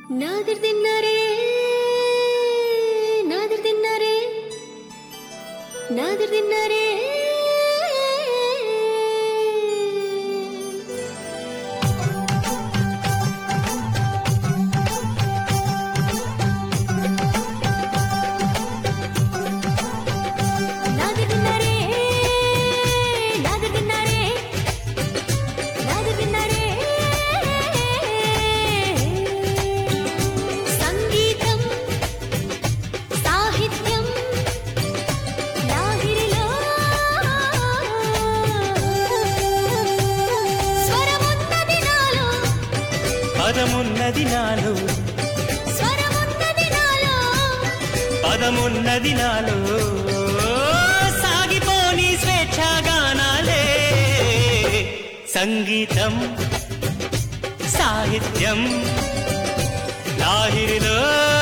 నాదిర్ దిన్నారే నాదిర్ దిన్నారే నాదిర్ దిన్నారే పదమున్నది నాలో పదమున్నది నాలో సాగిపోని స్వేచ్ఛాగానాలే సంగీతం సాహిత్యం లాహిరిలో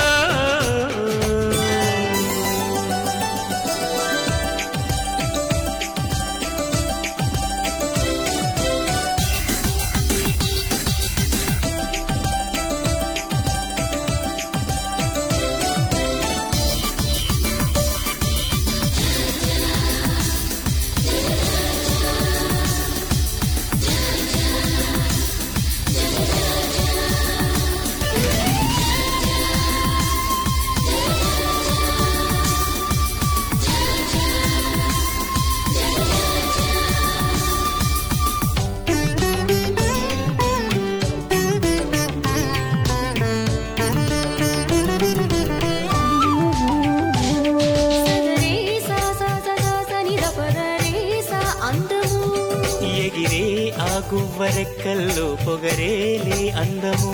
ఎగిరే ఆ గువ్వరెక్కల్లో పొగరేలే అందము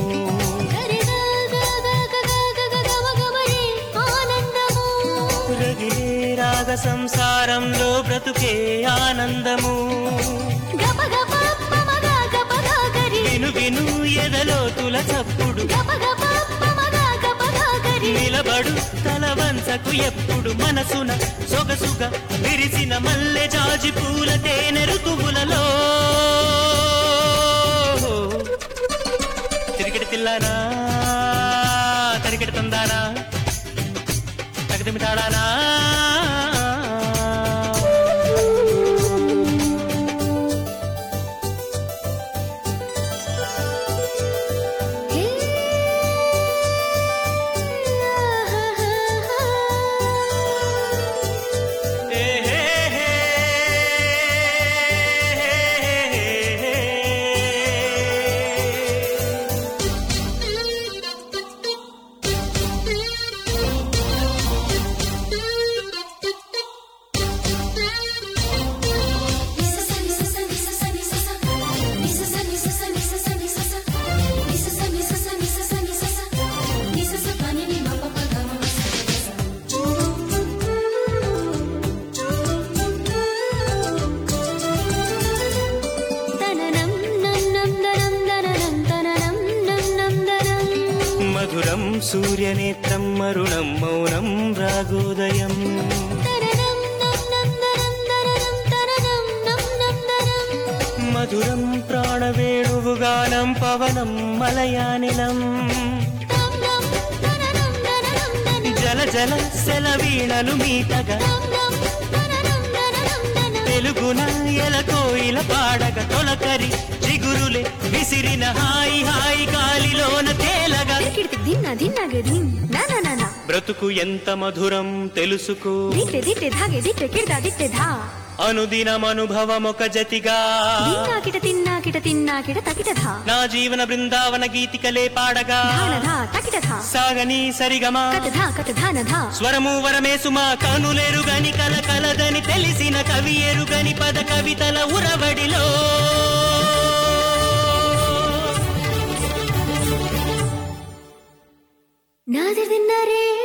రగిలే రాగ సంసారంలో బ్రతుకే ఆనందము విను విను ఎదలోతుల చప్పుడు నిలబడు తల వంచకు ఎప్పుడు మనసున సొగసుగా విరిసిన మల్లె జాజి పూల తేనె ఋతువులలో తిరిగిడి తిల్లానా తరిగిడి తందానా తగదిమిటాడానా మధురం సూర్యనేత్రం మరుణం మౌనం రాగోదయం మధురం ప్రాణవేణువుగానం పవనం మలయానిలం జల జల సెలవీణలు మీటగా తెలుగున ఎలకోయిల పాడగ తొలకరి చిగురులే విసిరిన హాయి హాయి గాలిలోన తేలగా బ్రతుకు ఎంత మధురం తెలుసుకో అనుదినమనుభవమొక జతిగా నా జీవన బృందావన గీతికలే పాడగా సాగని సరిగమా స్వరము వరమే సుమా కనులెరుగని కల కలదని తెలిసిన కవి ఎరుగని పద కవితల ఉరవడిలో నాదిర్ దిన్నారే